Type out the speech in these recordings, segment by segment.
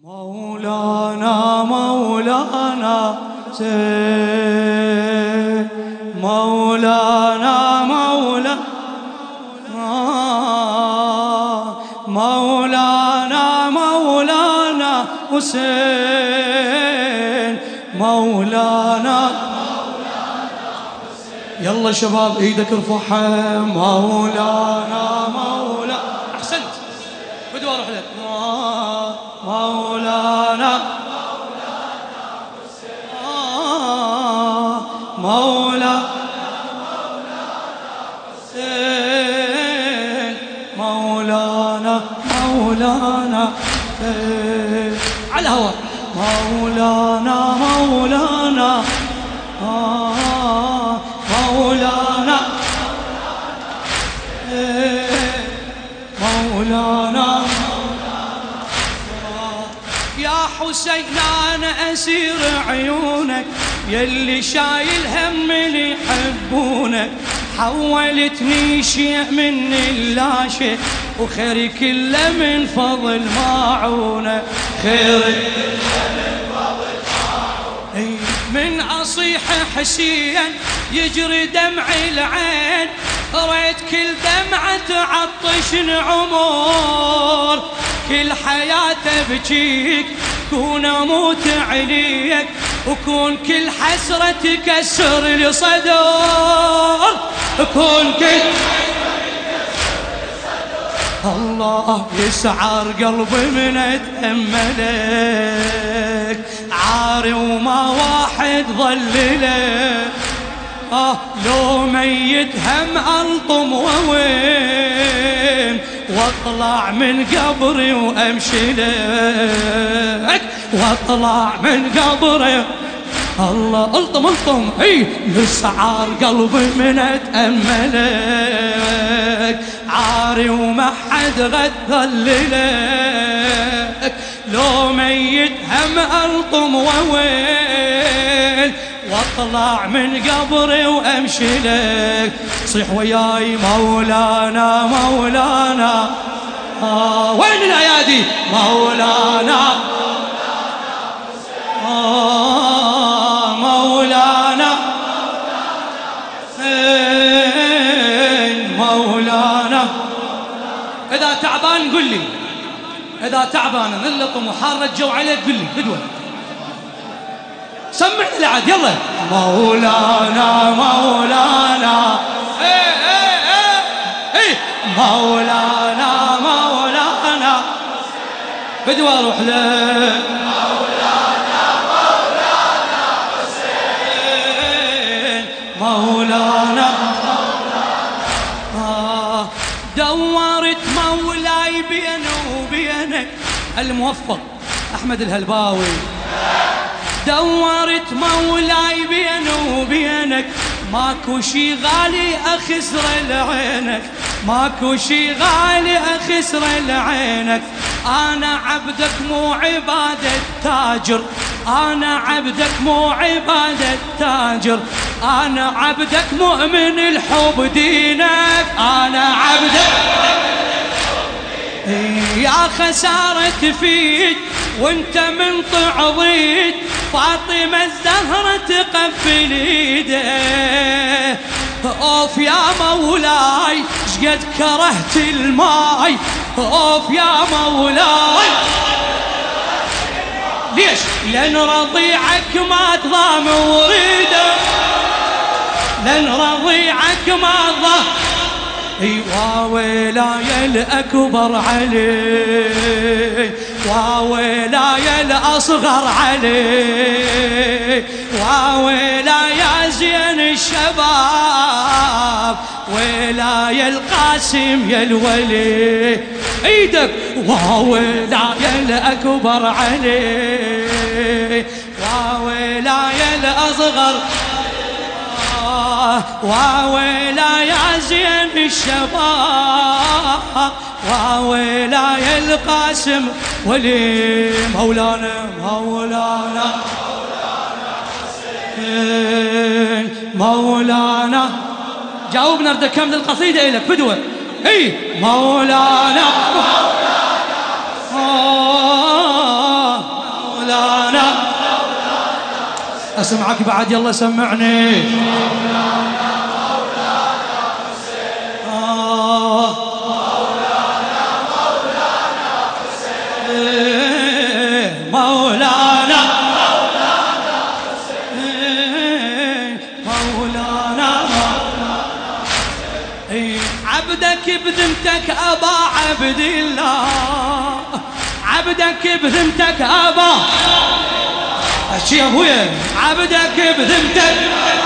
مولانا مولانا زين مولانا مولانا مولانا مولانا حسين مولانا يلا شباب ايدك ارفعها مولانا مولانا احسنت بدو اروح لك مولانا مولانا حسين مولانا مولانا على الهواء مولانا مولانا مولانا مولانا يا حسين أنا أسير عيونك يلي شايل هم اللي يحبونك حولتني شيء من اللاشيء وخيري كله من فضل معونك خيري من فضل معونك من أصيح حسين يجري دمع العين ريت كل دمعة تعطش العمر كل حياته بجيك كون اموت عليك وكون كل حسرة تكسر لي صدر كون كل الله يسعر قلبي من اتأملك عاري وما واحد ظللك لو ميت هم ألطم ووين واطلع من قبري وامشي لك واطلع من قبري الله الطم اي يسعر قلبي من اتأملك عاري وما حد غدللك لو ميت هم الطم ووين واطلع من قبري وامشي لك صيح وياي مولانا مولانا وين الايادي مولانا مولانا مولانا اذا تعبان قل لي اذا تعبان نلطم وحار الجو عليك قل لي بدوه سمعني العاد يلا مولانا مولانا مولانا مولانا بدو اروح له مولانا مولانا حسين مولانا دورت مولاي بينه وبينك الموفق احمد الهلباوي دورت مولاي بينه وبينك ماكو شي غالي اخسر لعينك ماكو شي غالي اخسر لعينك انا عبدك مو عبادة تاجر انا عبدك مو عبادة تاجر انا عبدك مؤمن الحب دينك انا عبدك يا خسارة فيك وانت من طعضيت فاطمة الزهرة تقبل ايده اوف يا مولاي شقد كرهت الماي اوف يا مولاي ليش لان رضيعك ما تضام وريده لان رضيعك ما ضام وويلاي الأكبر علي وويلاي الأصغر علي وويلاي زين الشباب ويلاي القاسم يا الولي ايدك وويلاي الأكبر علي وويلاي الأصغر وويلاي زين الشباب وويلاي القاسم ولي مولانا مولانا حسين مولانا جاوبنا اريد اكمل القصيده الك فدوه اي مولانا اسمعك بعد يلا سمعني. عبدك بذمتك أبا عبد الله، عبدك بذمتك أبا أشي يا أبويا، عبدك بذمتك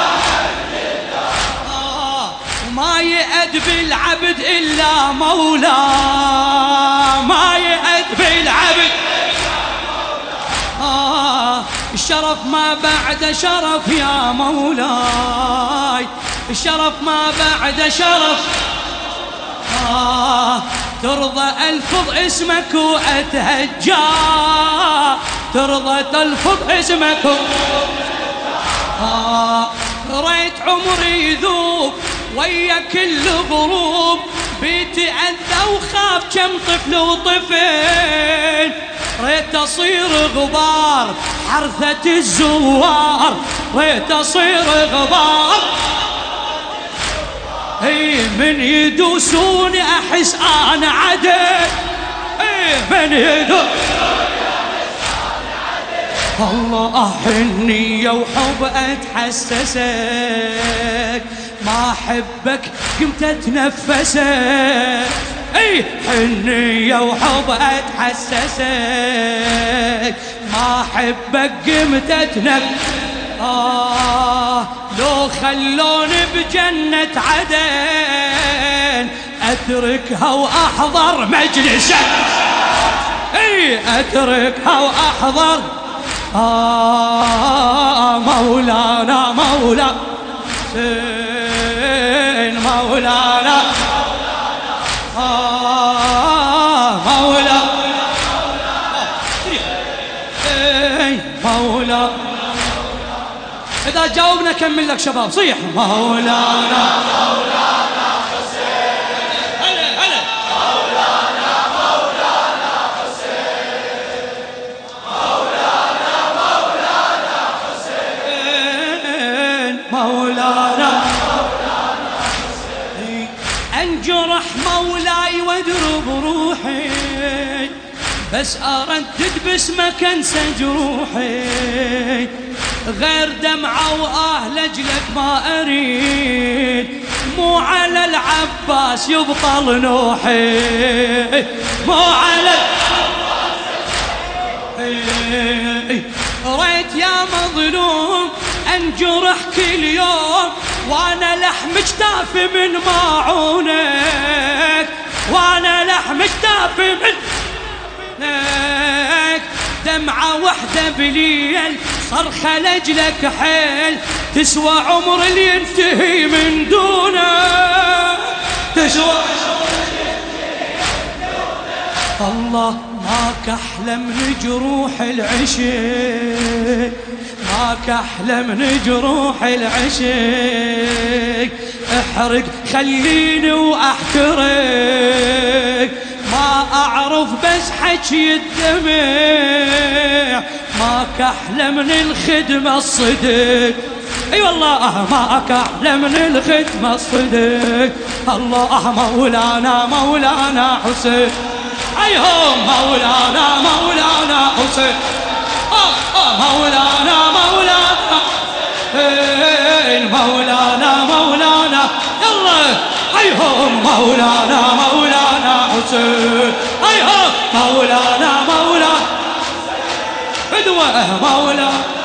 وما يأدب العبد إلا مولاه، ما يأدب العبد الشرف ما بعد شرف يا مولاي، الشرف ما بعد شرف. ترضى ألفظ اسمك وأتهجى، ترضى تلفظ اسمك ريت عمري يذوب ويا كل غروب، بيتأذى وخاف كم طفل وطفل، ريت أصير غبار حرثة الزوار، ريت أصير غبار من يدوسوني أحس أنا عدل، من يدوسوني أحس أنا عدل. الله حنية وحب أتحسسك، ما أحبك قمت أتنفسك، حنية وحب أتحسسك، ما أحبك قمت أتنفسك. لو خلوني بجنة عدن أتركها وأحضر مجلسك، أتركها وأحضر مولانا مولانا مولانا مولانا مولانا. إذا جاوبنا كمل لك شباب صيح مولانا مولانا حسين، هلا هلا مولانا مولانا حسين، مولانا مولانا حسين، مولانا مولانا حسين. أنجرح مولاي وأدرب روحي، بس أردد باسمك أنسى جروحي، غير دمعة وآه لجلك ما أريد، مو على العباس يبطل نوحي، مو على العباس. ريت يا مظلوم أنجرح كل يوم، وأنا لحم اجتافي من ماعونك، وأنا لحم اجتافي من دمعة وحدة بليل صرخة لجلك حيل، تسوى عمر اللي ينتهي من دونه، تسوى الله. ماك أحلى من جروح العشق، ماك أحلى من جروح العشق، احرق خليني وأحترق، ما أعرف بس حكي الدمع، ماك أحلى من الخدمة الصدق، اي والله ماك أحلى من الخدمة الصدق. الله مولانا مولانا حسين، ايهم مولانا مولانا حسين، مولانا مولانا حسين، مولانا مولانا يلا ايهم مولانا مولانا حسين، ايهم مولانا مولانا بدوه مولانا